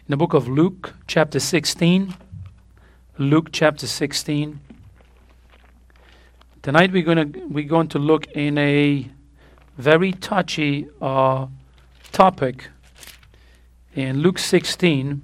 the book of Luke, chapter 16. Luke, chapter 16. Tonight we're going to look in a very touchy topic in Luke 16.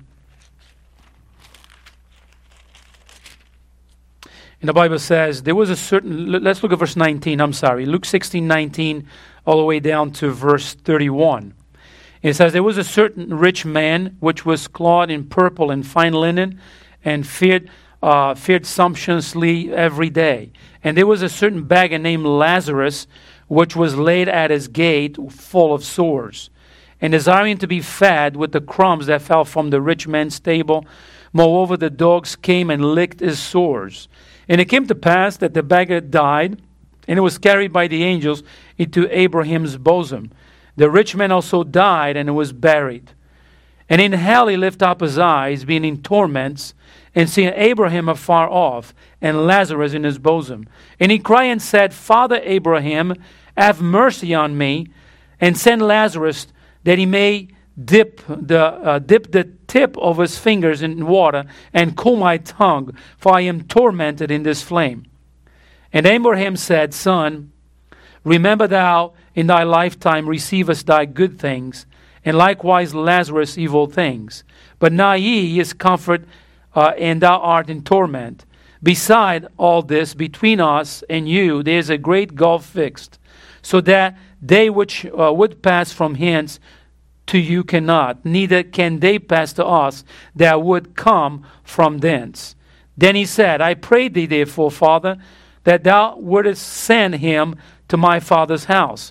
And the Bible says, there was a certain, let's look at verse 19, Luke 16:19, all the way down to verse 31. It says, there was a certain rich man, which was clothed in purple and fine linen, and feared sumptuously every day. And there was a certain beggar named Lazarus, which was laid at his gate, full of sores, and desiring to be fed with the crumbs that fell from the rich man's table. Moreover, the dogs came and licked his sores. And it came to pass that the beggar died, and it was carried by the angels into Abraham's bosom. The rich man also died, and was buried. And in hell he lifted up his eyes, being in torments, and seeing Abraham afar off, and Lazarus in his bosom. And he cried and said, Father Abraham, have mercy on me, and send Lazarus, that he may dip the tip of his fingers in water, and cool my tongue, for I am tormented in this flame. And Abraham said, Son, remember thou in thy lifetime receivest thy good things, and likewise Lazarus evil things. But now he is comfort, and thou art in torment. Beside all this, between us and you, there is a great gulf fixed, so that they which would pass from hence to you cannot, neither can they pass to us that would come from thence. Then he said, I pray thee therefore, Father, that thou wouldest send him to my father's house.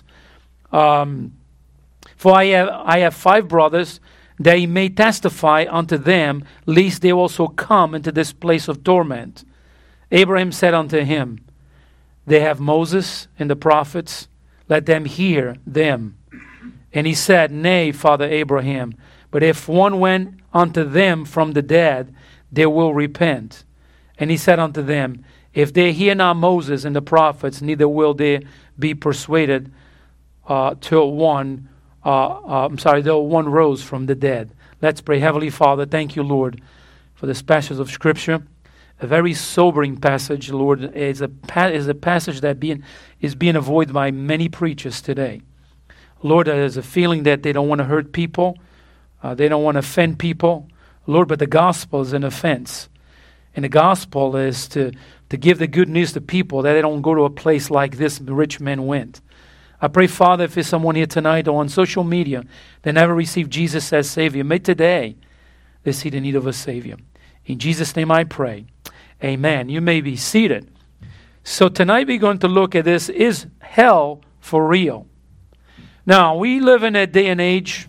For I have 5 brothers, that he may testify unto them, lest they also come into this place of torment. Abraham said unto him, They have Moses and the prophets, let them hear them. And he said, Nay, Father Abraham, but if one went unto them from the dead, they will repent. And he said unto them, If they hear not Moses and the prophets, neither will they be persuaded till one rose from the dead. Let's pray. Heavenly Father, thank you, Lord, for this passage of Scripture. A very sobering passage, Lord. Is a passage that is being avoided by many preachers today. Lord, there's a feeling that they don't want to hurt people. They don't want to offend people. Lord, but the gospel is an offense. And the gospel is to give the good news to people, that they don't go to a place like this rich man went. I pray, Father, if there's someone here tonight or on social media that never received Jesus as Savior, may today they see the need of a Savior. In Jesus' name I pray. Amen. You may be seated. So tonight we're going to look at this, is hell for real? Now, we live in a day and age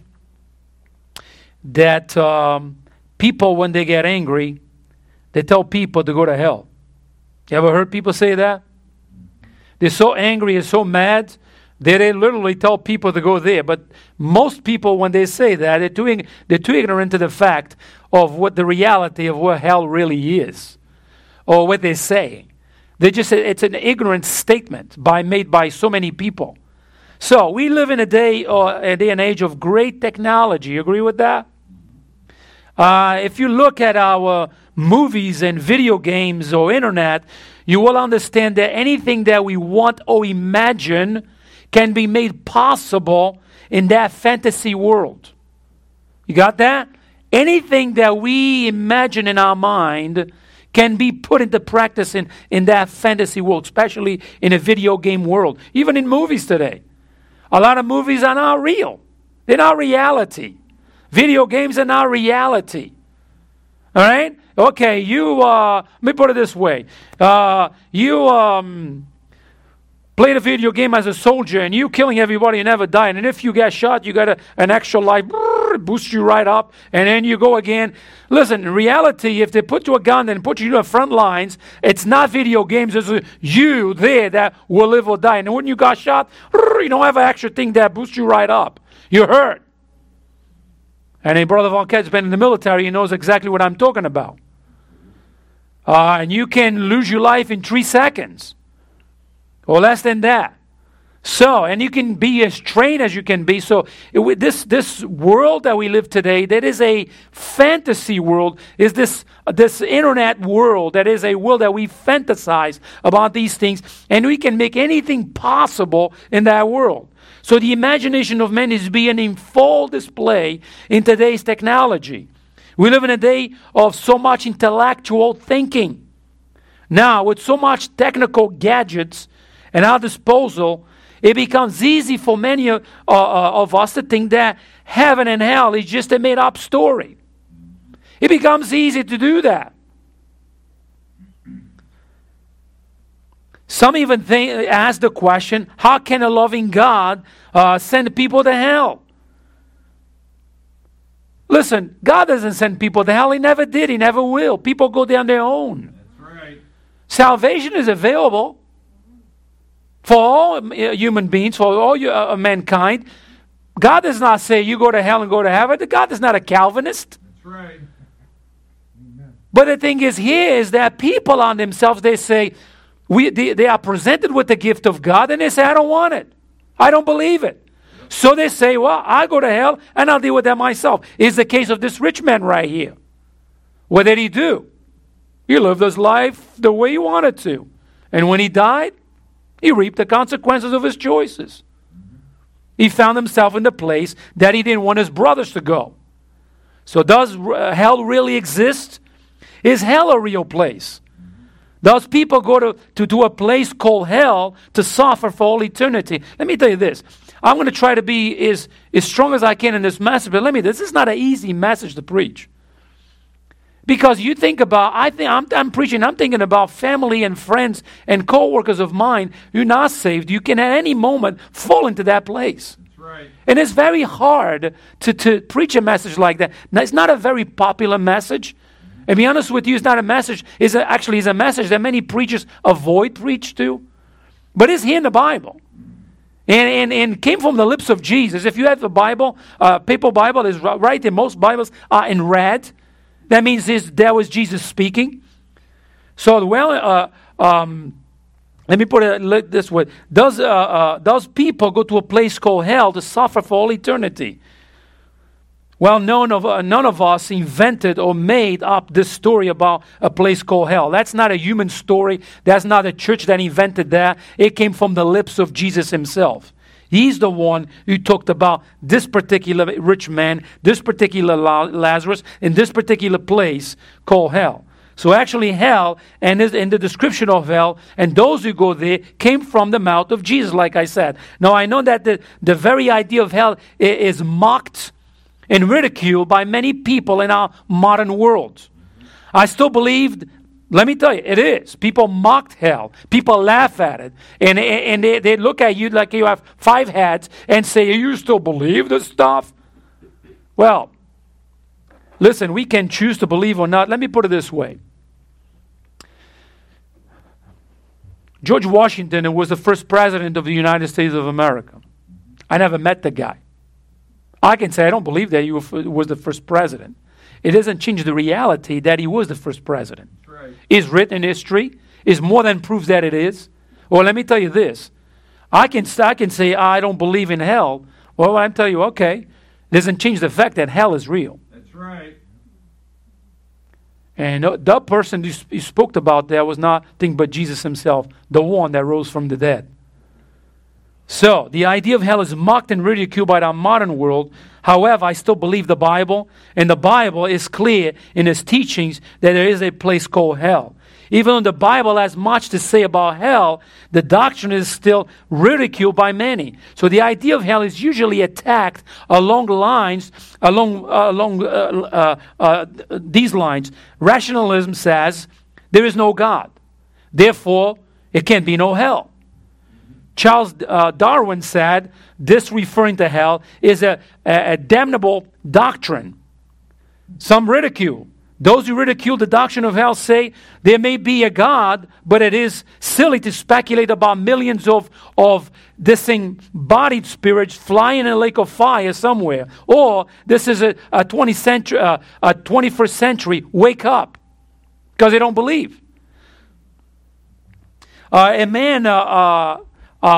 that people, when they get angry, they tell people to go to hell. You ever heard people say that? They're so angry and so mad, they literally tell people to go there. But most people, when they say that, they're too ignorant to the fact of what the reality of what hell really is, or what they're saying. They just say it's an ignorant statement made by so many people. So we live in a day and age of great technology. You agree with that? If you look at our movies and video games or internet, you will understand that anything that we want or imagine can be made possible in that fantasy world. You got that? Anything that we imagine in our mind can be put into practice in that fantasy world, especially in a video game world, even in movies today. A lot of movies are not real. They're not reality. Video games are not reality. All right? Okay, let me put it this way. You played a video game as a soldier and you killing everybody and never dying. And if you get shot, you got an extra life, boost you right up, and then you go again. Listen, in reality, if they put you a gun and put you to the front lines, it's not video games. It's you there that will live or die. And when you got shot, you don't have an extra thing that boosts you right up. You're hurt. And a brother Valquette's been in the military. He knows exactly what I'm talking about. And you can lose your life in 3 seconds or less than that. So, and you can be as trained as you can be. So, this world that we live today, that is a fantasy world, is this internet world, that is a world that we fantasize about these things, and we can make anything possible in that world. So the imagination of man is being in full display in today's technology. We live in a day of so much intellectual thinking. Now, with so much technical gadgets at our disposal, it becomes easy for many of us to think that heaven and hell is just a made-up story. It becomes easy to do that. Some even ask the question, how can a loving God send people to hell? Listen, God doesn't send people to hell. He never did. He never will. People go there on their own. That's right. Salvation is available for all human beings, for all mankind. God does not say you go to hell and go to heaven. God is not a Calvinist. That's right. Amen. But the thing is here is that people on themselves, they say, they are presented with the gift of God, and they say, I don't want it. I don't believe it. So they say, well, I go to hell, and I'll deal with that myself. It's the case of this rich man right here. What did he do? He lived his life the way he wanted to. And when he died, he reaped the consequences of his choices. He found himself in the place that he didn't want his brothers to go. So does hell really exist? Is hell a real place? Does people go to a place called hell to suffer for all eternity? Let me tell you this. I'm going to try to be as strong as I can in this message, but this is not an easy message to preach. Because you think about, I'm preaching, I'm thinking about family and friends and co-workers of mine who are not saved. You can at any moment fall into that place. That's right. And it's very hard to preach a message like that. Now, it's not a very popular message. And be honest with you, it's not a message. It's a message that many preachers avoid preach to. But it's here in the Bible. And came from the lips of Jesus. If you have a Bible, paper Bible is right there. Most Bibles are in red. That means that was Jesus speaking. So, let me put it this way. Does people go to a place called hell to suffer for all eternity? Well, none of us invented or made up this story about a place called hell. That's not a human story. That's not a church that invented that. It came from the lips of Jesus himself. He's the one who talked about this particular rich man, this particular Lazarus, in this particular place called hell. So actually hell, and in the description of hell, and those who go there, came from the mouth of Jesus, like I said. Now I know that the very idea of hell is mocked and ridiculed by many people in our modern world. I still believe, let me tell you, it is. People mocked hell. People laugh at it. And they look at you like you have 5 heads and say, you still believe this stuff? Well, listen, we can choose to believe or not. Let me put it this way. George Washington was the first president of the United States of America. I never met the guy. I can say I don't believe that he was the first president. It doesn't change the reality that he was the first president. Right. Is written in history. Is more than proof that it is. Well, let me tell you this. I can say I don't believe in hell. Well, I'm telling you, okay. It doesn't change the fact that hell is real. That's right. And the person you spoke about there was nothing but Jesus himself, the one that rose from the dead. So, the idea of hell is mocked and ridiculed by our modern world. However, I still believe the Bible, and the Bible is clear in its teachings that there is a place called hell. Even though the Bible has much to say about hell, the doctrine is still ridiculed by many. So the idea of hell is usually attacked along these lines. Rationalism says there is no God. Therefore, it can be no hell. Charles Darwin said this, referring to hell, is a damnable doctrine. Some ridicule. Those who ridicule the doctrine of hell say there may be a God, but it is silly to speculate about millions of disembodied spirits flying in a lake of fire somewhere. Or this is a 21st century wake up, because they don't believe. A man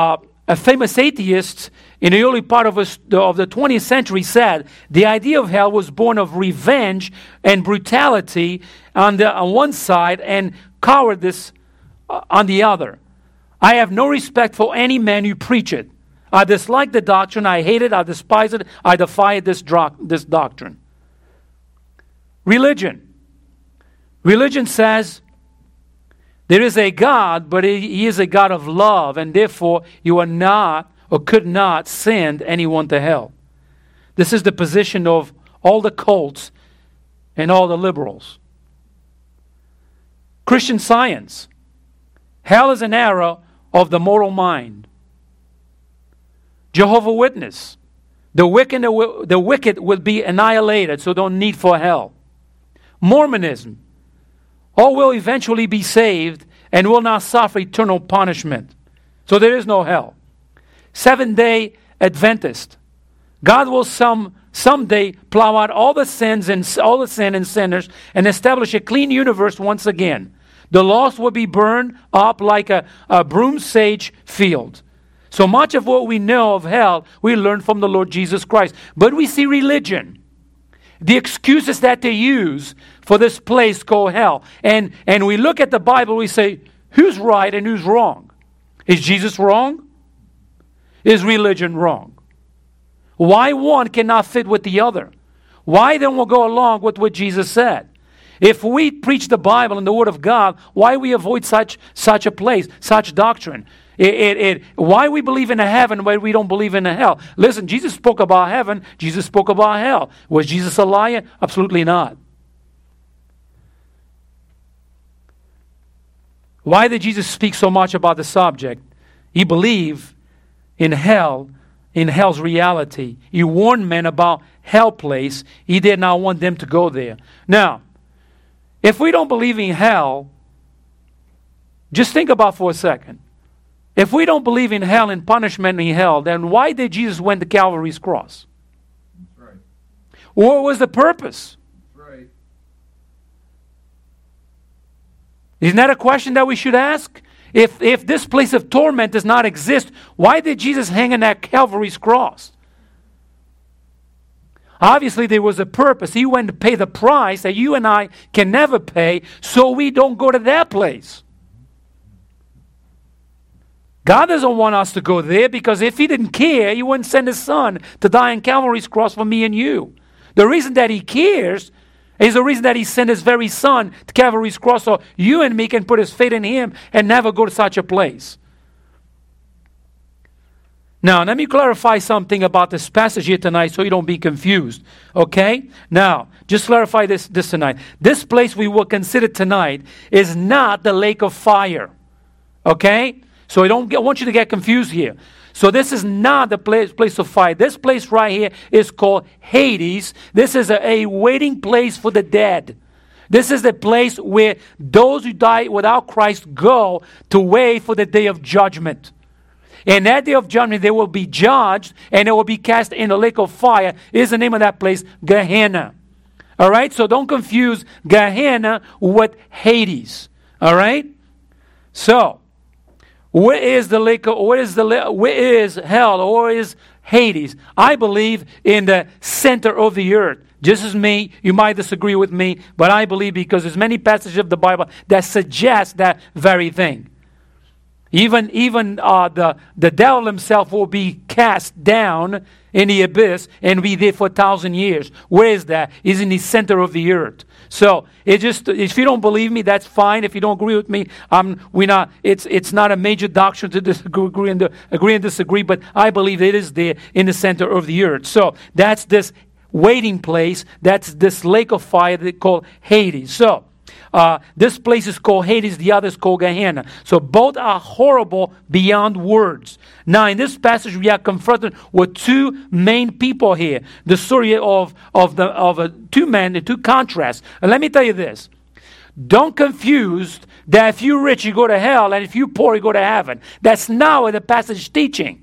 a famous atheist in the early part of the 20th century said the idea of hell was born of revenge and brutality on one side and cowardice on the other. I have no respect for any man who preach it. I dislike the doctrine. I hate it. I despise it. I defy this doctrine. Religion. Religion says there is a God, but He is a God of love, and therefore you are not or could not send anyone to hell. This is the position of all the cults and all the liberals. Christian Science. Hell is an error of the mortal mind. Jehovah's Witness. The wicked will be annihilated, so don't need for hell. Mormonism. All will eventually be saved and will not suffer eternal punishment. So there is no hell. Seventh-day Adventist. God will someday plow out all the sin and sinners and establish a clean universe once again. The lost will be burned up like a broom sage field. So much of what we know of hell, we learn from the Lord Jesus Christ. But we see religion, the excuses that they use for this place called hell. And we look at the Bible, we say, who's right and who's wrong? Is Jesus wrong? Is religion wrong? Why one cannot fit with the other? Why then we'll go along with what Jesus said? If we preach the Bible and the Word of God, why we avoid such a place, such doctrine? Why we believe in a heaven where we don't believe in a hell? Listen, Jesus spoke about heaven. Jesus spoke about hell. Was Jesus a liar? Absolutely not. Why did Jesus speak so much about the subject? He believed in hell, in hell's reality. He warned men about hell place. He did not want them to go there. Now, if we don't believe in hell, just think about for a second. If we don't believe in hell and punishment in hell, then why did Jesus went to Calvary's cross? That's right. What was the purpose? That's right. Isn't that a question that we should ask? If this place of torment does not exist, why did Jesus hang on that Calvary's cross? Obviously, there was a purpose. He went to pay the price that you and I can never pay, so we don't go to that place. God doesn't want us to go there, because if He didn't care, He wouldn't send His Son to die on Calvary's cross for me and you. The reason that He cares is the reason that He sent His very Son to Calvary's cross, so you and me can put His faith in Him and never go to such a place. Now, let me clarify something about this passage here tonight so you don't be confused. Okay? Now, just clarify this tonight. This place we will consider tonight is not the lake of fire. Okay? So I want you to get confused here. So this is not the place of fire. This place right here is called Hades. This is a waiting place for the dead. This is the place where those who die without Christ go to wait for the day of judgment. And that day of judgment, they will be judged and they will be cast in the lake of fire. Is the name of that place, Gehenna. All right? So don't confuse Gehenna with Hades. All right? So, where is the lake? Where is hell? Or where is Hades? I believe in the center of the earth. Just as me, you might disagree with me, but I believe because there's many passages of the Bible that suggest that very thing. Even the devil himself will be cast down in the abyss and be there for 1,000 years. Where is that? He's in the center of the earth. So if you don't believe me, that's fine. If you don't agree with me, it's not a major doctrine to agree and disagree. But I believe it is there in the center of the earth. So that's this waiting place. That's this lake of fire they call Hades. So. This place is called Hades, the other is called Gehenna. So both are horrible beyond words. Now in this passage we are confronted with two main people here. The story of two men, the two contrasts. And let me tell you this. Don't confuse that if you're rich you go to hell and if you're poor you go to heaven. That's not what the passage is teaching.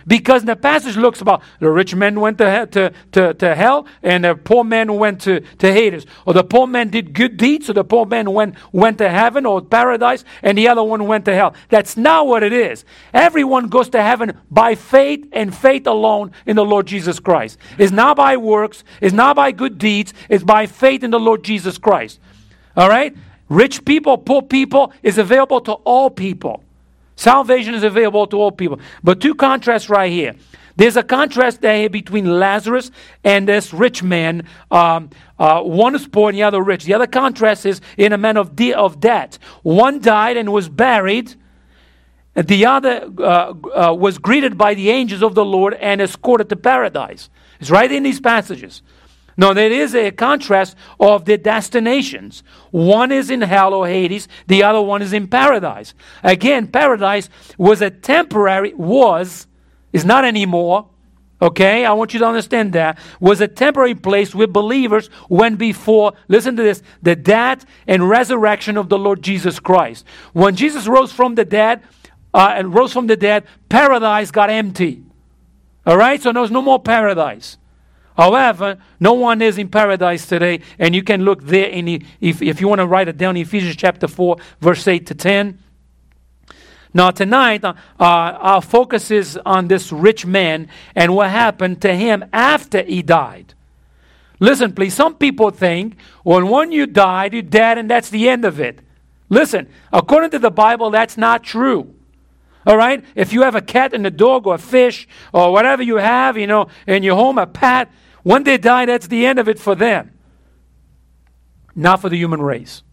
Because the passage looks about the rich man went to hell, and the poor man went to Hades. Or the poor man did good deeds, so the poor man went to heaven or paradise, and the other one went to hell. That's not what it is. Everyone goes to heaven by faith and faith alone in the Lord Jesus Christ. It's not by works, it's not by good deeds, it's by faith in the Lord Jesus Christ. All right? Rich people, poor people, is available to all people. Salvation is available to all people. But two contrasts right here. There's a contrast there between Lazarus and this rich man. One is poor and the other rich. The other contrast is in a man of debt. One died and was buried. The other was greeted by the angels of the Lord and escorted to paradise. It's right in these passages. Now, there is a contrast of the destinations. One is in hell or Hades. The other one is in paradise. Again, paradise was a temporary, is not anymore. Okay, I want you to understand that. Was a temporary place where believers went before, listen to this, the death and resurrection of the Lord Jesus Christ. When Jesus rose from the dead, paradise got empty. All right, so there's no more paradise. However, no one is in paradise today, and you can look there if you want to write it down, Ephesians chapter 4, verse 8 to 10. Now tonight, our focus is on this rich man and what happened to him after he died. Listen, please, some people think, when you died, you're dead, and that's the end of it. Listen, according to the Bible, that's not true. All right? If you have a cat and a dog or a fish or whatever you have, in your home, a pet, when they die, that's the end of it for them. Not for the human race.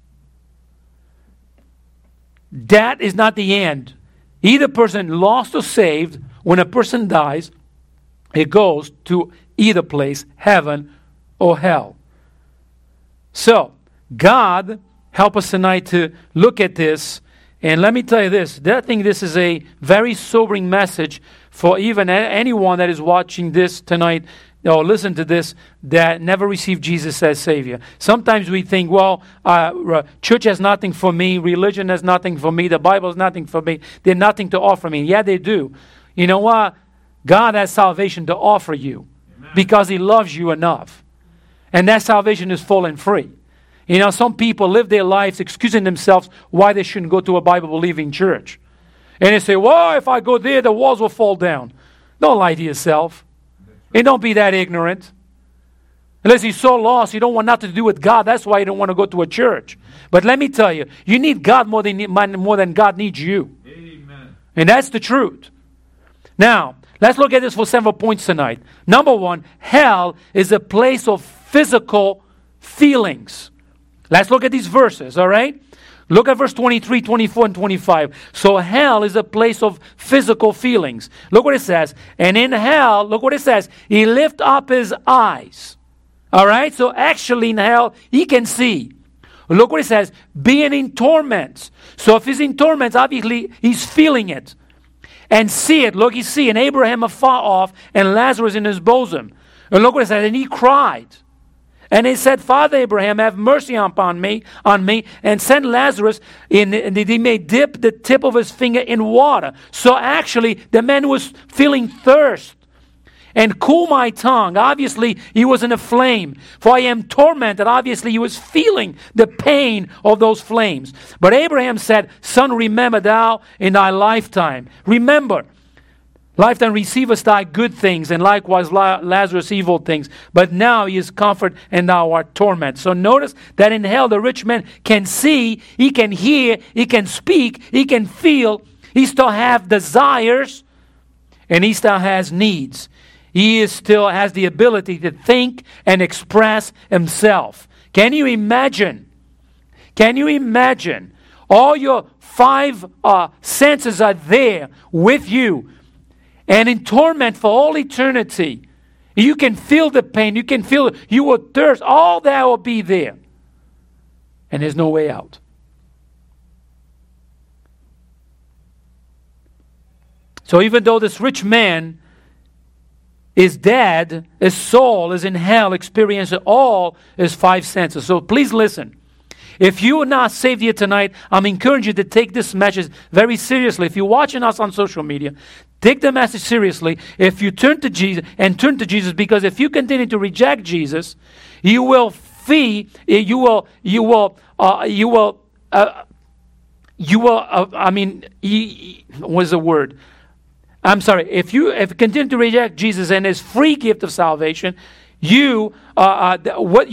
That is not the end. Either person lost or saved, when a person dies, it goes to either place, heaven or hell. So, God, help us tonight to look at this. And let me tell you this, I think this is a very sobering message for even anyone that is watching this tonight or listen to this that never received Jesus as Savior. Sometimes we think, church has nothing for me, religion has nothing for me, the Bible has nothing for me, they're nothing to offer me. Yeah, they do. You know what? God has salvation to offer you. Amen. Because He loves you enough. And that salvation is full and free. Some people live their lives excusing themselves why they shouldn't go to a Bible-believing church. And they say, if I go there, the walls will fall down. Don't lie to yourself. And don't be that ignorant. Unless you're so lost, you don't want nothing to do with God. That's why you don't want to go to a church. But let me tell you, you need God more than God needs you. Amen. And that's the truth. Now, let's look at this for several points tonight. Number one, hell is a place of physical feelings. Let's look at these verses, all right? Look at verse 23, 24, and 25. So hell is a place of physical feelings. Look what it says. And in hell, look what it says. He lift up his eyes. All right? So actually in hell, he can see. Look what it says. Being in torments. So if he's in torments, obviously he's feeling it. And see it. Look, he's seeing Abraham afar off and Lazarus in his bosom. And look what it says. And he cried. And he said, Father Abraham, have mercy upon me, and send Lazarus in, and he may dip the tip of his finger in water. So actually, the man was feeling thirst. And cool my tongue. Obviously, he was in a flame. For I am tormented. Obviously, he was feeling the pain of those flames. But Abraham said, Son, remember thou in thy lifetime. Remember. Lifetime receivest thy good things, and likewise Lazarus evil things. But now he is comfort, and thou art torment. So notice that in hell the rich man can see, he can hear, he can speak, he can feel. He still has desires, and he still has needs. He still has the ability to think and express himself. Can you imagine? Can you imagine? All your five senses are there with you. And in torment for all eternity. You can feel the pain. You can feel it. You will thirst. All that will be there. And there's no way out. So even though this rich man is dead, his soul is in hell, experiencing all his five senses. So please listen. if you are not saved here tonight, I'm encouraging you to take this message very seriously. If you're watching us on social media, take the message seriously. If you turn to Jesus, because if you continue to reject Jesus, you will what's the word? I'm sorry. If you continue to reject Jesus and His free gift of salvation, what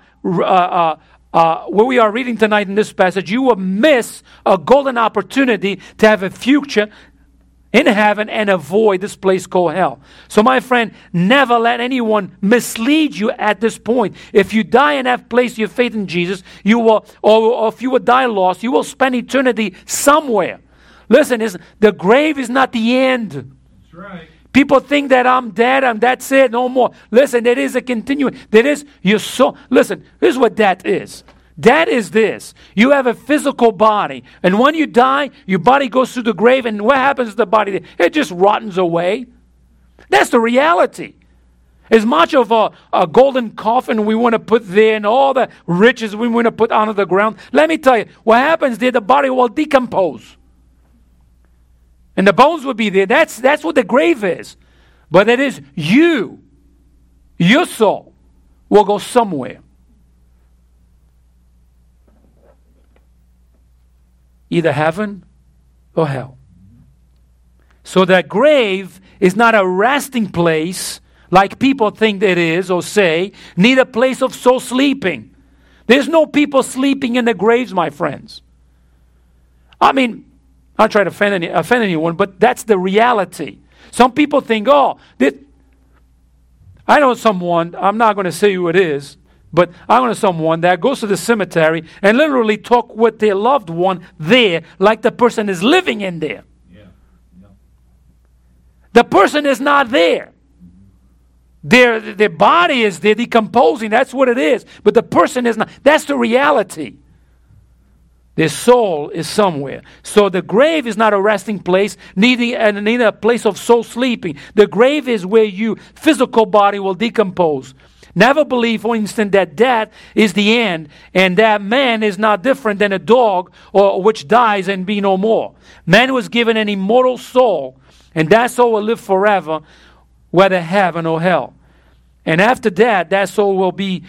we are reading tonight in this passage, you will miss a golden opportunity to have a future in heaven and avoid this place called hell. So my friend, never let anyone mislead you at this point. If you die and have placed your faith in Jesus, you will, or if you will die lost, you will spend eternity somewhere. Listen, the grave is not the end. That's right. People think that I'm dead and that's it, no more. Listen, there is a continuing. There is your soul. Listen, here's what that is. That is this. You have a physical body. And when you die, your body goes through the grave. And what happens to the body? It just rottens away. That's the reality. As much of a golden coffin we want to put there and all the riches we want to put under the ground, let me tell you, what happens there, the body will decompose. And the bones will be there. That's what the grave is. But it is you. Your soul will go somewhere. Either heaven or hell. So that grave is not a resting place like people think it is or say, neither a place of soul sleeping. There's no people sleeping in the graves, my friends. I mean, I'm not trying to offend anyone, but that's the reality. Some people think, I know someone, I'm not going to say who it is, but I know someone that goes to the cemetery and literally talk with their loved one there like the person is living in there. Yeah. The person is not there. Their body is there decomposing. That's what it is. But the person is not. That's the reality. Their soul is somewhere. So the grave is not a resting place, neither a place of soul sleeping. The grave is where your physical body will decompose. Never believe, for instance, that death is the end and that man is not different than a dog or which dies and be no more. Man was given an immortal soul, and that soul will live forever, whether heaven or hell. And after that soul will be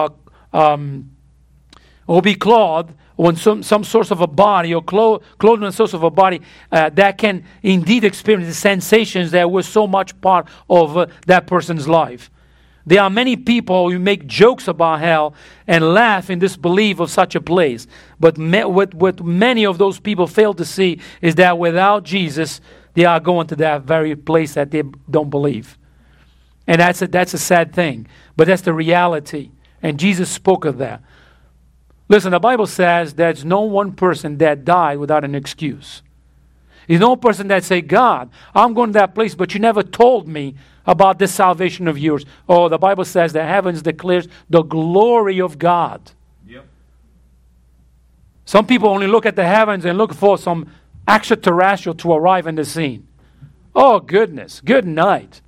clothed on some source of a body, or clothed on a source of a body that can indeed experience the sensations that were so much part of that person's life. There are many people who make jokes about hell and laugh in disbelief of such a place. But what many of those people fail to see is that without Jesus, they are going to that very place that they don't believe. And that's a sad thing. But that's the reality. And Jesus spoke of that. Listen, the Bible says there's no one person that died without an excuse. There's no person that say, God, I'm going to that place, but you never told me about this salvation of yours. Oh, the Bible says that heavens declares the glory of God. Yep. Some people only look at the heavens and look for some extraterrestrial to arrive in the scene. Oh, goodness. Good night.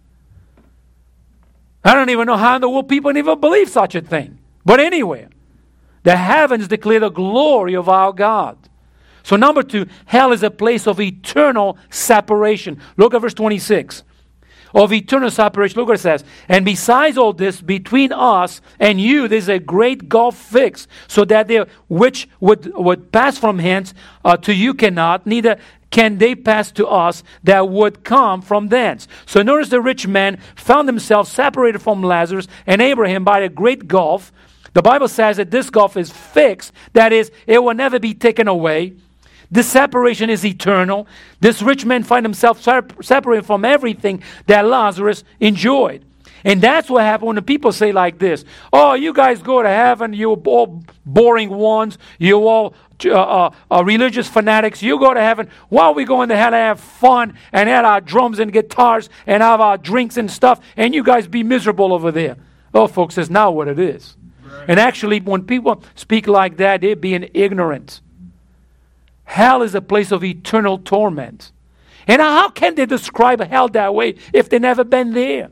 I don't even know how in the world people even believe such a thing. But anyway, the heavens declare the glory of our God. So number 2, hell is a place of eternal separation. Look at verse 26. Of eternal separation. Look what it says. And besides all this, between us and you, there's a great gulf fixed, so that they which would pass from hence to you cannot, neither can they pass to us that would come from thence. So notice the rich man found himself separated from Lazarus and Abraham by a great gulf. The Bible says that this gulf is fixed. That is, it will never be taken away. This separation is eternal. This rich man find himself separated from everything that Lazarus enjoyed. And that's what happened when the people say like this. Oh, you guys go to heaven. You're all boring ones. You're all religious fanatics. You go to heaven. While we go into hell and have fun and have our drums and guitars and have our drinks and stuff. And you guys be miserable over there. Oh, folks, that's not what it is. Right. And actually, when people speak like that, they're being ignorant. Hell is a place of eternal torment. And how can they describe hell that way if they've never been there?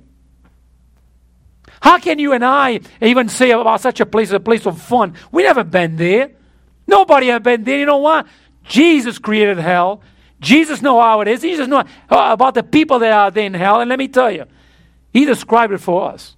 How can you and I even say about such a place of fun? We've never been there. Nobody have been there. You know what? Jesus created hell. Jesus knows how it is. Jesus knows about the people that are there in hell. And let me tell you, He described it for us.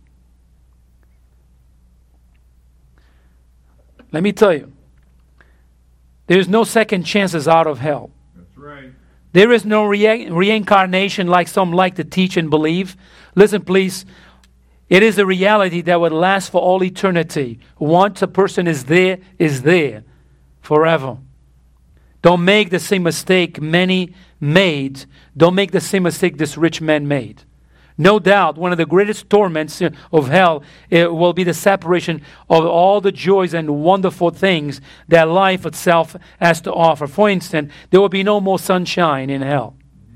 Let me tell you, there's no second chances out of hell. That's right. There is no reincarnation like some like to teach and believe. Listen, please. It is a reality that would last for all eternity. Once a person is there forever. Don't make the same mistake many made. Don't make the same mistake this rich man made. No doubt, one of the greatest torments of hell will be the separation of all the joys and wonderful things that life itself has to offer. For instance, there will be no more sunshine in hell.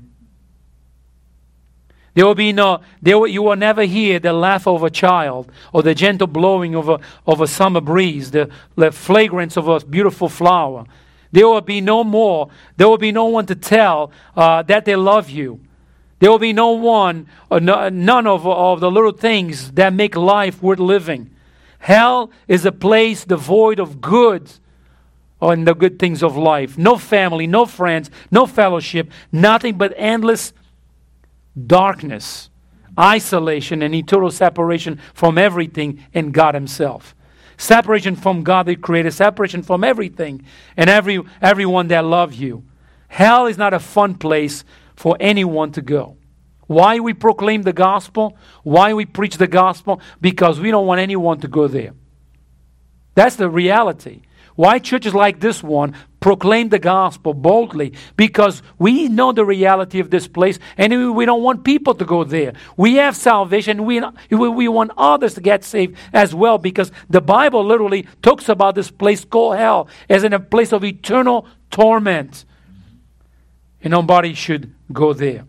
There will be you will never hear the laugh of a child or the gentle blowing of a summer breeze, the fragrance of a beautiful flower. There will be no more. There will be no one to tell that they love you. There will be no one, none of the little things that make life worth living. Hell is a place devoid of good and the good things of life. No family, no friends, no fellowship, nothing but endless darkness, isolation, and eternal separation from everything and God Himself. Separation from God the Creator, separation from everything and everyone that loves you. Hell is not a fun place for anyone to go. Why we proclaim the gospel? Why we preach the gospel? Because we don't want anyone to go there. That's the reality. Why churches like this one proclaim the gospel boldly? Because we know the reality of this place and we don't want people to go there. We have salvation. We want others to get saved as well, because the Bible literally talks about this place called hell as in a place of eternal torment. And nobody should go there.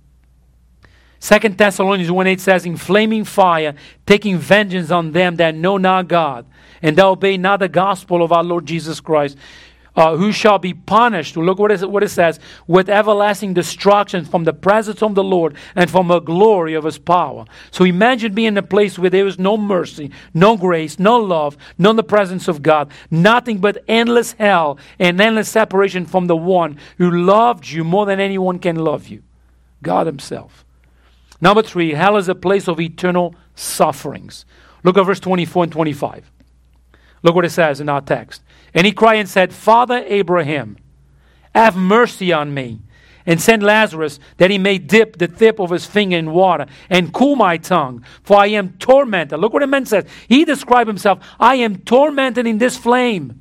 2 Thessalonians 1:8 says, in flaming fire, taking vengeance on them that know not God, and that obey not the gospel of our Lord Jesus Christ, who shall be punished, look what it says, with everlasting destruction from the presence of the Lord and from the glory of His power. So imagine being in a place where there is no mercy, no grace, no love, no the presence of God, nothing but endless hell and endless separation from the one who loved you more than anyone can love you, God Himself. Number 3, hell is a place of eternal sufferings. Look at verse 24 and 25. Look what it says in our text. And he cried and said, Father Abraham, have mercy on me, and send Lazarus that he may dip the tip of his finger in water and cool my tongue, for I am tormented. Look what the man says. He described himself, I am tormented in this flame.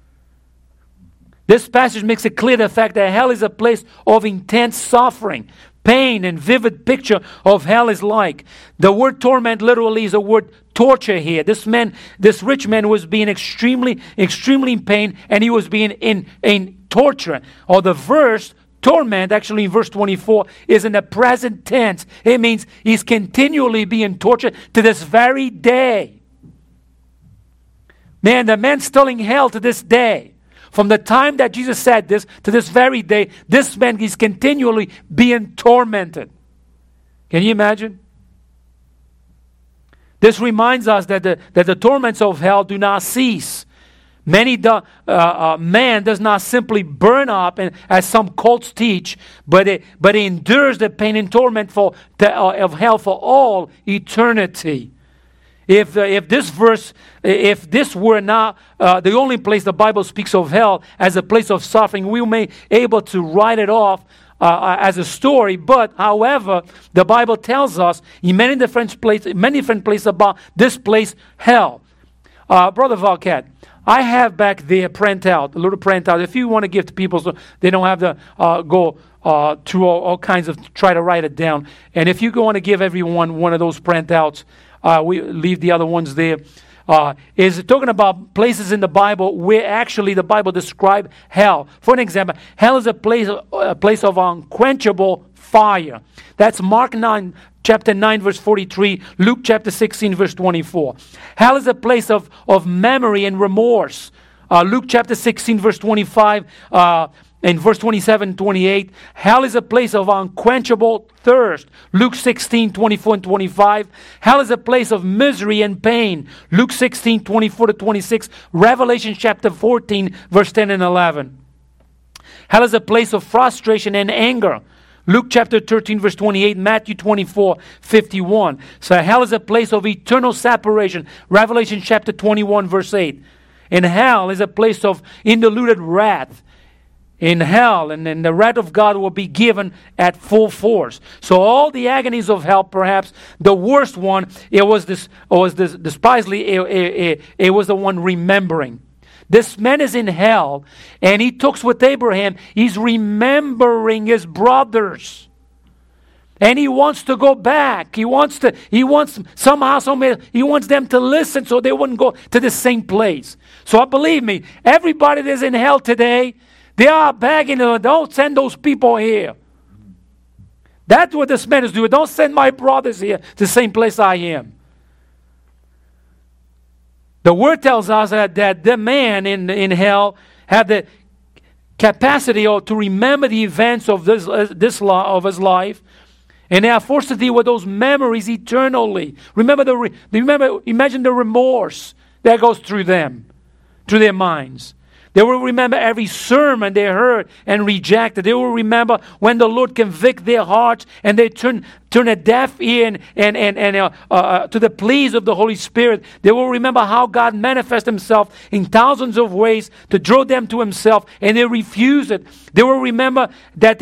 This passage makes it clear the fact that hell is a place of intense suffering. Pain and vivid picture of hell is like. The word torment literally is a word torture here. This rich man was being extremely in pain, and he was being in torture. Or the verse torment, actually in verse 24, is in the present tense. It means he's continually being tortured to this very day. Man, the man's still in hell to this day. From the time that Jesus said this to this very day, this man is continually being tormented. Can you imagine? This reminds us that the torments of hell do not cease. Man does not simply burn up, and as some cults teach, but it endures the pain and torment of hell for all eternity. If this were not the only place the Bible speaks of hell as a place of suffering, we may able to write it off as a story. But however, the Bible tells us in many different places about this place, hell. Brother Valcat, I have back there a little printout. If you want to give to people so they don't have to go through all kinds of try to write it down. And if you want to give everyone one of those printouts, we leave the other ones there. Is talking about places in the Bible where actually the Bible describes hell. For an example, hell is a place of unquenchable fire. That's Mark 9, chapter 9, verse 43, Luke chapter 16, verse 24. Hell is a place of memory and remorse. Luke chapter 16, verse 25, in verse 27, 28, hell is a place of unquenchable thirst. Luke 16, 24 and 25. Hell is a place of misery and pain. Luke 16, 24 to 26. Revelation chapter 14, verse 10 and 11. Hell is a place of frustration and anger. Luke chapter 13, verse 28, Matthew 24, 51. So hell is a place of eternal separation. Revelation chapter 21, verse 8. And hell is a place of undiluted wrath. In hell, and then the wrath of God will be given at full force. So all the agonies of hell, perhaps the worst one, it was the one remembering. This man is in hell, and he talks with Abraham. He's remembering his brothers. And he wants to go back. He wants them to listen so they wouldn't go to the same place. So believe me, everybody that's in hell today, they are begging, don't send those people here. That's what this man is doing. Don't send my brothers here to the same place I am. The word tells us that the man in hell had the capacity to remember the events of of his life, and they are forced to deal with those memories eternally. Imagine the remorse that goes through them, through their minds. They will remember every sermon they heard and rejected. They will remember when the Lord convicted their hearts and they turn a deaf ear to the pleas of the Holy Spirit. They will remember how God manifests Himself in thousands of ways to draw them to Himself, and they refuse it. They will remember that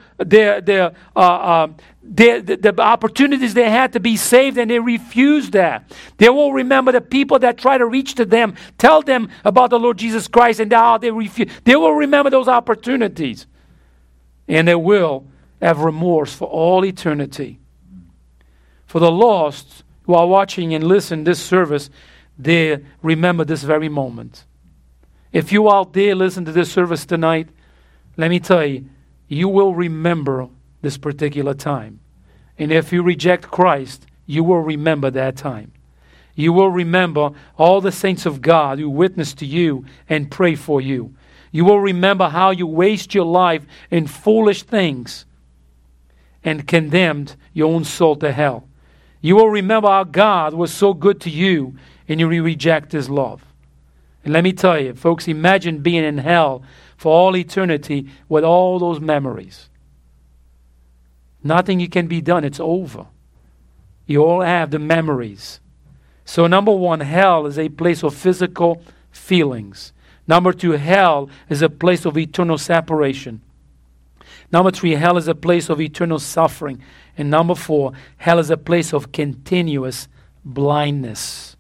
the opportunities they had to be saved, and they refused that. They will remember the people that try to reach to them, tell them about the Lord Jesus Christ, and how they refuse. They will remember those opportunities, and they will have remorse for all eternity. For the lost who are watching and listen this service, they remember this very moment. If you out there listen to this service tonight, let me tell you, you will remember this particular time. And if you reject Christ, you will remember that time. You will remember all the saints of God who witness to you and pray for you. You will remember how you waste your life in foolish things and condemned your own soul to hell. You will remember how God was so good to you and you reject His love. And let me tell you, folks, imagine being in hell for all eternity with all those memories. Nothing can be done. It's over. You all have the memories. So number one, hell is a place of physical feelings. Number two, hell is a place of eternal separation. Number three, hell is a place of eternal suffering. And number four, hell is a place of continuous blindness.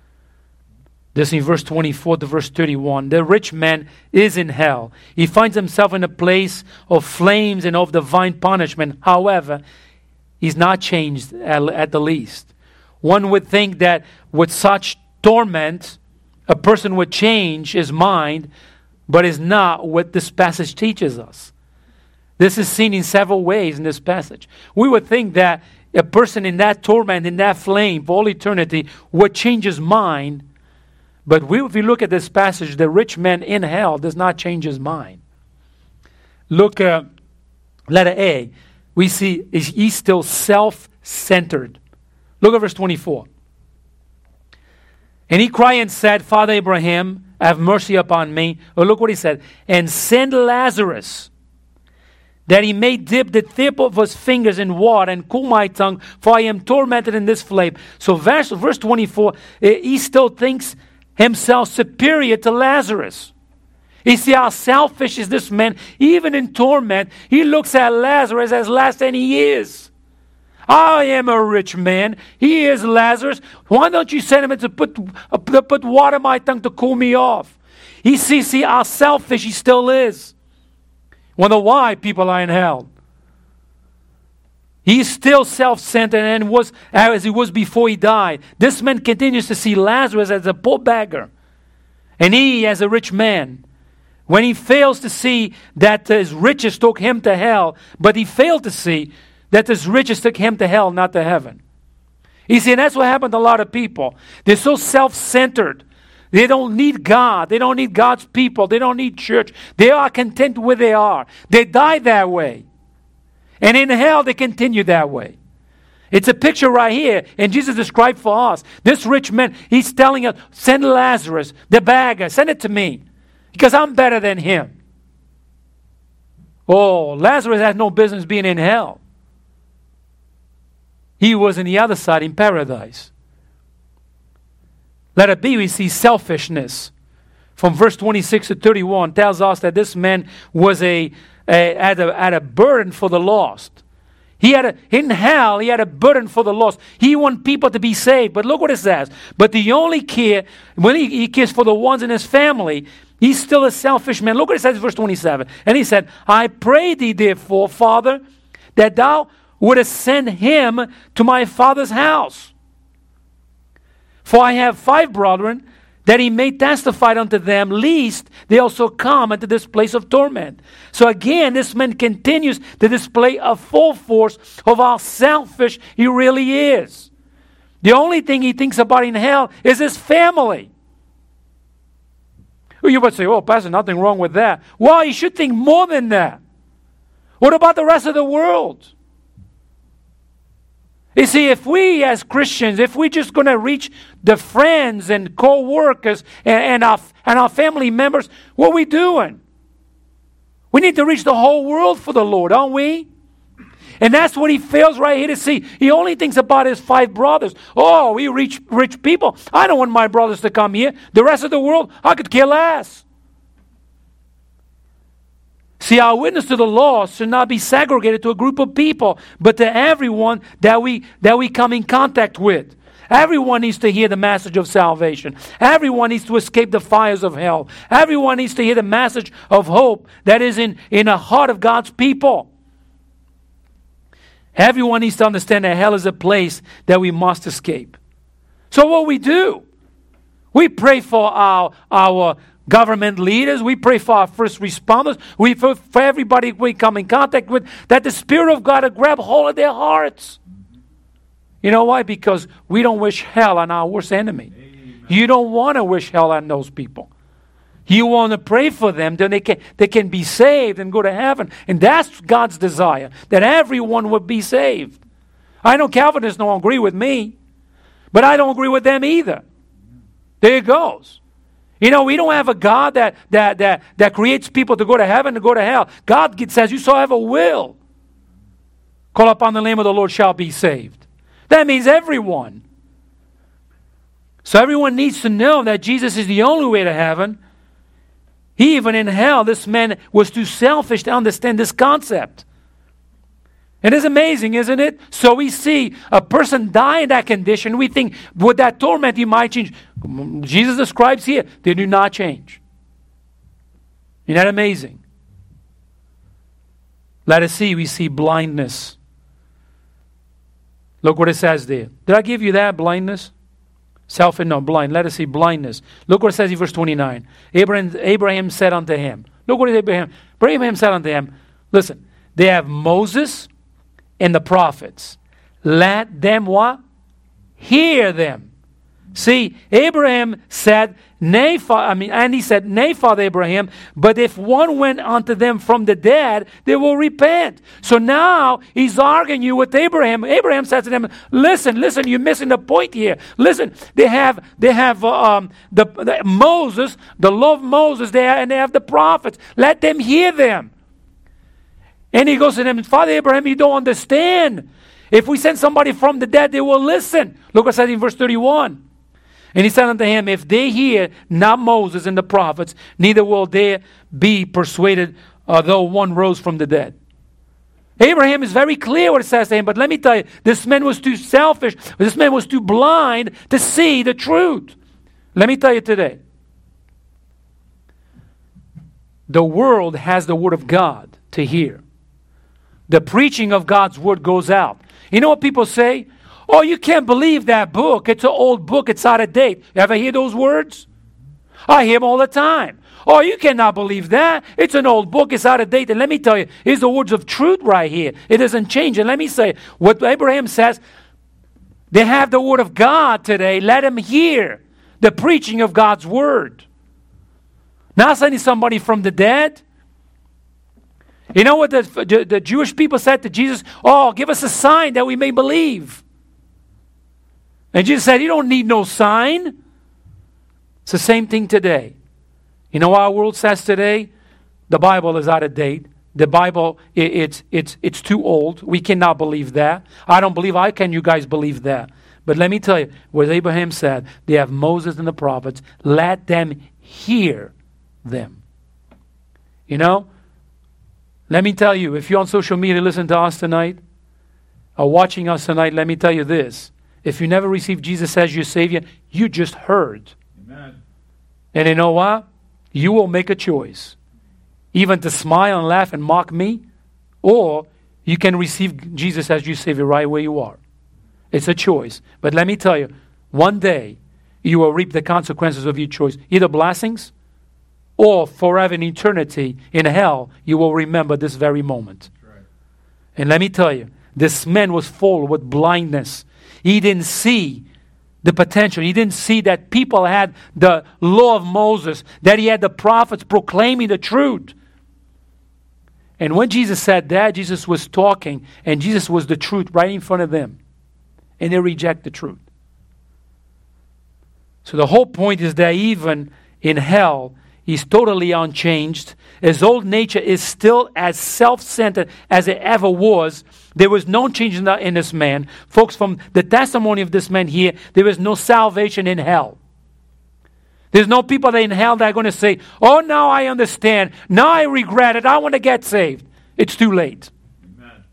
This in verse 24 to verse 31. The rich man is in hell. He finds himself in a place of flames and of divine punishment. However, he's not changed at the least. One would think that with such torment, a person would change his mind, but is not what this passage teaches us. This is seen in several ways in this passage. We would think that a person in that torment, in that flame for all eternity, would change his mind. But if you look at this passage, the rich man in hell does not change his mind. Look, letter A, we see he's still self-centered. Look at verse 24. And he cried and said, Father Abraham, have mercy upon me. Oh, look what he said. And send Lazarus, that he may dip the tip of his fingers in water and cool my tongue, for I am tormented in this flame. So verse 24, he still thinks himself superior to Lazarus. You see how selfish is this man? Even in torment, he looks at Lazarus as less than he is. I am a rich man. He is Lazarus. Why don't you send him to put water in my tongue to cool me off? You see how selfish he still is. Wonder why people are in hell. He's still self-centered and was as he was before he died. This man continues to see Lazarus as a poor beggar, and he as a rich man. When he fails to see that his riches took him to hell, but he failed to see that his riches took him to hell, not to heaven. You see, and that's what happened to a lot of people. They're so self-centered. They don't need God. They don't need God's people. They don't need church. They are content where they are. They die that way. And in hell, they continue that way. It's a picture right here, and Jesus described for us. This rich man, he's telling us, send Lazarus, the beggar, send it to me, because I'm better than him. Oh, Lazarus has no business being in hell. He was in the other side, in paradise. Let it be, we see selfishness. From verse 26 to 31 tells us that this man was had a burden for the lost. In hell, he had a burden for the lost. He wanted people to be saved. But look what it says. But the only care, when he cares for the ones in his family, he's still a selfish man. Look what it says in verse 27. And he said, I pray thee therefore, Father, that thou wouldest send him to my father's house. For I have 5 brethren, that he may testify unto them, lest they also come into this place of torment. So again, this man continues to display a full force of how selfish he really is. The only thing he thinks about in hell is his family. Well, you would say, oh, Pastor, nothing wrong with that. Well, you should think more than that. What about the rest of the world? You see, if we as Christians, if we're just going to reach the friends and co-workers and our family members, what are we doing? We need to reach the whole world for the Lord, don't we? And that's what he fails right here to see. He only thinks about his 5 brothers. Oh, we reach rich people. I don't want my brothers to come here. The rest of the world, I could care less. See, our witness to the lost should not be segregated to a group of people, but to everyone that we come in contact with. Everyone needs to hear the message of salvation. Everyone needs to escape the fires of hell. Everyone needs to hear the message of hope that is in the heart of God's people. Everyone needs to understand that hell is a place that we must escape. So what we do, we pray for our government leaders, we pray for our first responders, we pray for everybody we come in contact with, that the Spirit of God will grab hold of their hearts. You know why? Because we don't wish hell on our worst enemy. Amen. You don't want to wish hell on those people. You want to pray for them, then they can be saved and go to heaven. And that's God's desire, that everyone would be saved. I know Calvinists don't agree with me, but I don't agree with them either. There it goes. You know, we don't have a God that creates people to go to heaven, to go to hell. God says, whosoever will call upon the name of the Lord shall be saved. That means everyone. So everyone needs to know that Jesus is the only way to heaven. Even in hell, this man was too selfish to understand this concept. It is amazing, isn't it? So we see a person die in that condition. We think, would that torment he might change? Jesus describes here, they do not change. Isn't that amazing? Let us see, we see blindness. Look what it says there. Did I give you that, blindness? Blind. Let us see blindness. Look what it says in verse 29. Abraham said unto him. Look what Abraham said unto him. Listen, they have Moses and the prophets. Let them what? Hear them. See, Abraham said, Nay, he said, Nay, Father Abraham, but if one went unto them from the dead, they will repent. So now he's arguing with Abraham. Abraham says to them, listen, you're missing the point here. Listen, they have Moses, the law of Moses there, and they have the prophets. Let them hear them. And he goes to them, Father Abraham, you don't understand. If we send somebody from the dead, they will listen. Look what it says in verse 31. And he said unto him, if they hear not Moses and the prophets, neither will they be persuaded, though one rose from the dead. Abraham is very clear what it says to him, but let me tell you, this man was too selfish, this man was too blind to see the truth. Let me tell you today, the world has the word of God to hear. The preaching of God's word goes out. You know what people say? Oh, you can't believe that book. It's an old book. It's out of date. You ever hear those words? I hear them all the time. Oh, you cannot believe that. It's an old book. It's out of date. And let me tell you, here's the words of truth right here. It doesn't change. And let me say, what Abraham says, they have the word of God today. Let them hear. the preaching of God's word. Not sending somebody from the dead. You know what the Jewish people said to Jesus? Oh, give us a sign that we may believe. And Jesus said, you don't need no sign. It's the same thing today. You know what our world says today? The Bible is out of date. The Bible, it's too old. We cannot believe that. I don't believe. How can you guys believe that? But let me tell you, what Abraham said, they have Moses and the prophets. Let them hear them. You know, let me tell you, if you're on social media, listen to us tonight, or watching us tonight, let me tell you this. If you never received Jesus as your Savior, you just heard. Amen. And you know what? You will make a choice. Even to smile and laugh and mock me, or you can receive Jesus as your Savior right where you are. It's a choice. But let me tell you, one day you will reap the consequences of your choice. Either blessings, or forever in eternity in hell, you will remember this very moment. That's right. And let me tell you, this man was full with blindness. He didn't see the potential. He didn't see that people had the law of Moses, that he had the prophets proclaiming the truth. And when Jesus said that, Jesus was talking, and Jesus was the truth right in front of them. And they reject the truth. So the whole point is that even in hell, he's totally unchanged. His old nature is still as self-centered as it ever was. There was no change in this man. Folks, from the testimony of this man here, there is no salvation in hell. There's no people that in hell that are going to say, oh, now I understand. Now I regret it. I want to get saved. It's too late. Amen.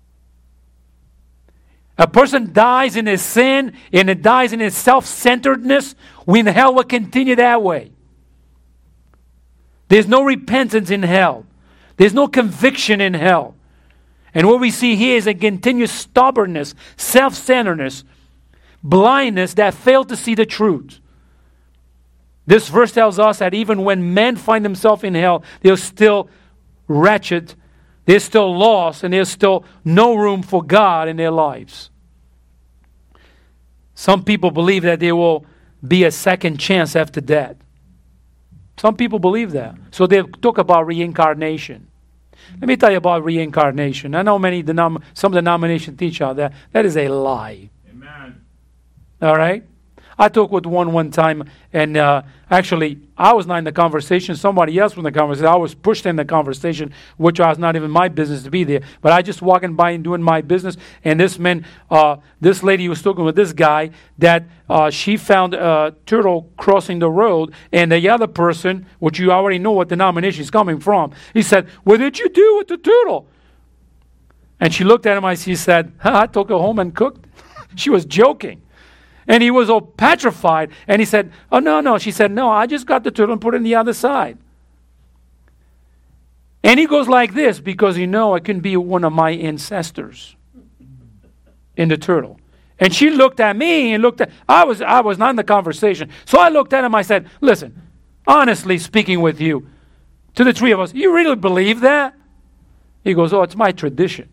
A person dies in his sin and it dies in his self-centeredness. We in hell will continue that way. There's no repentance in hell. There's no conviction in hell. And what we see here is a continuous stubbornness, self-centeredness, blindness that fail to see the truth. This verse tells us that even when men find themselves in hell, they're still wretched, they're still lost, and there's still no room for God in their lives. Some people believe that there will be a second chance after death. Some people believe that. So they talk about reincarnation. Let me tell you about reincarnation. I know some denominations teach out that. That is a lie. Amen. All right? I talked with one time, and actually, I was not in the conversation. Somebody else was in the conversation. I was pushed in the conversation, which was not even my business to be there. But I just walking by and doing my business, and this lady was talking with this guy that she found a turtle crossing the road, and the other person, which you already know what denomination is coming from, he said, "What did you do with the turtle?" And she looked at him, and she said, I took her home and cooked. She was joking. And he was all petrified. And he said, oh, no. She said, no, I just got the turtle and put it on the other side. And he goes like this, because it can be one of my ancestors in the turtle. And she looked at me and I was not in the conversation. So I looked at him, I said, listen, honestly speaking with you, to the three of us, you really believe that? He goes, oh, it's my tradition.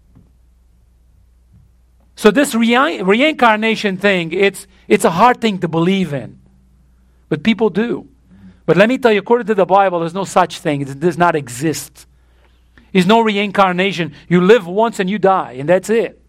So this reincarnation thing, it's a hard thing to believe in. But people do. But let me tell you, according to the Bible, there's no such thing. It does not exist. There's no reincarnation. You live once and you die, and that's it.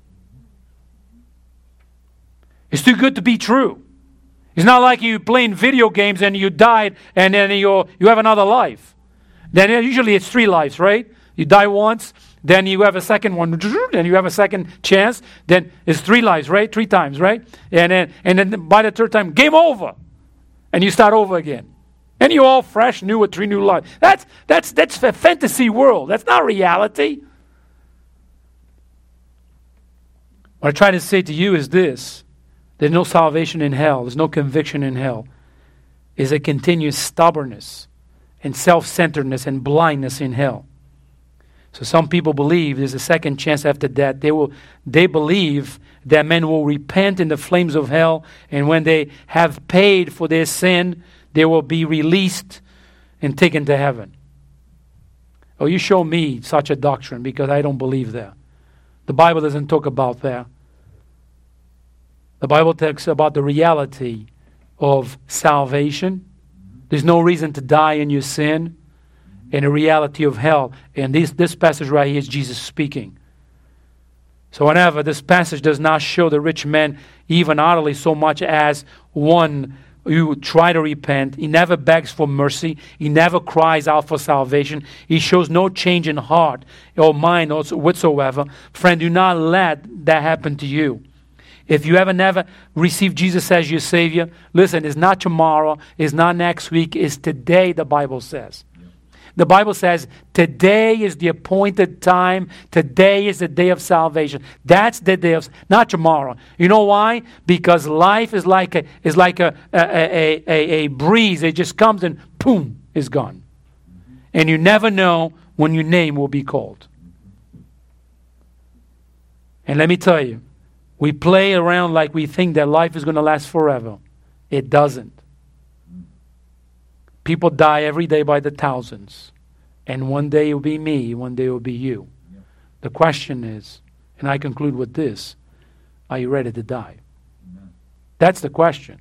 It's too good to be true. It's not like you playing video games and you died and then you have another life. Then usually it's 3 lives, right? You die once, then you have a second one, and you have a second chance. Then it's 3 lives, right? 3 times, right? And then by the 3rd time, game over, and you start over again, and you're all fresh, new with 3 new lives. That's a fantasy world. That's not reality. What I try to say to you is this: there's no salvation in hell. There's no conviction in hell. There's a continuous stubbornness and self-centeredness and blindness in hell. So some people believe there's a second chance after death. They believe that men will repent in the flames of hell, and when they have paid for their sin, they will be released and taken to heaven. Oh, you show me such a doctrine, because I don't believe that. The Bible doesn't talk about that. The Bible talks about the reality of salvation. There's no reason to die in your sin and the reality of hell. And this passage right here is Jesus speaking. So whenever this passage does not show the rich man even utterly so much as one who try to repent, he never begs for mercy, he never cries out for salvation, he shows no change in heart or mind whatsoever. Friend, do not let that happen to you. If you ever never received Jesus as your Savior, listen, it's not tomorrow, it's not next week, it's today, the Bible says. The Bible says today is the appointed time. Today is the day of salvation. That's the day of, not tomorrow. You know why? Because life is like a breeze. It just comes and boom, is gone. And you never know when your name will be called. And let me tell you, we play around like we think that life is going to last forever. It doesn't. People die every day by the thousands. And one day it will be me, one day it will be you. Yep. The question is, and I conclude with this, are you ready to die? Amen. That's the question.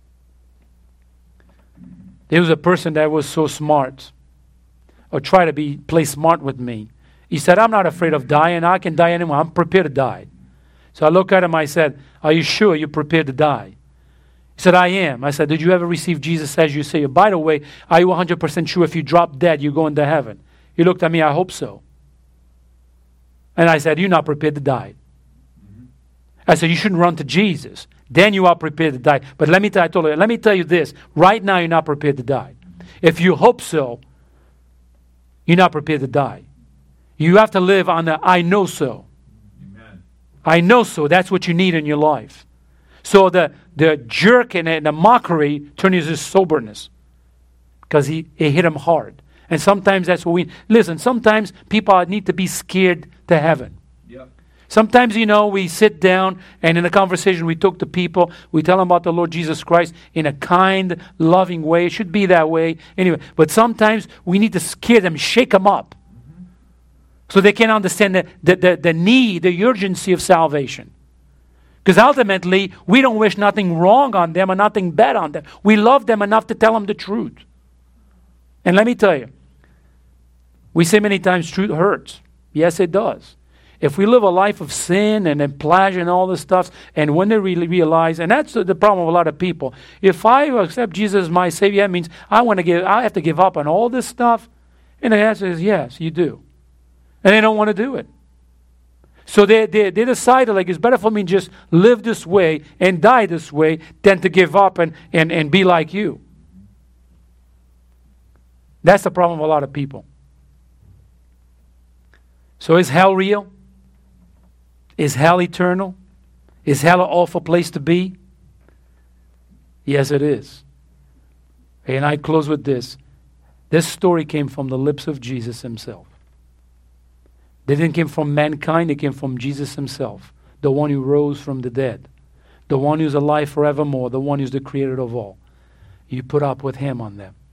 There was a person that was so smart, or try to play smart with me. He said, I'm not afraid of dying. I can die anywhere. I'm prepared to die. So I looked at him, I said, are you sure you're prepared to die? He said, I am. I said, did you ever receive Jesus as your Savior? By the way, are you 100% sure if you drop dead, you're going to heaven? He looked at me, I hope so. And I said, you're not prepared to die. Mm-hmm. I said, you shouldn't run to Jesus. Then you are prepared to die. But let me tell you this. Right now, you're not prepared to die. If you hope so, you're not prepared to die. You have to live on the I know so. Amen. I know so. That's what you need in your life. So the jerk and the mockery turned into soberness because it hit him hard. And sometimes that's what we... Listen, sometimes people need to be scared to heaven. Yep. Sometimes, we sit down and in a conversation we talk to people, we tell them about the Lord Jesus Christ in a kind, loving way. It should be that way anyway. But sometimes we need to scare them, shake them up so they can understand the need, the urgency of salvation. Because ultimately, we don't wish nothing wrong on them or nothing bad on them. We love them enough to tell them the truth. And let me tell you, we say many times truth hurts. Yes, it does. If we live a life of sin and pleasure and all this stuff, and when they really realize, and that's the problem with a lot of people, if I accept Jesus as my Savior, that means I have to give up on all this stuff. And the answer is yes, you do. And they don't want to do it. So they decided, like, it's better for me to just live this way and die this way than to give up and be like you. That's the problem of a lot of people. So is hell real? Is hell eternal? Is hell an awful place to be? Yes, it is. And I close with this. This story came from the lips of Jesus himself. They didn't come from mankind, it came from Jesus himself, the one who rose from the dead, the one who's alive forevermore, the one who's the creator of all. You put up with him on them.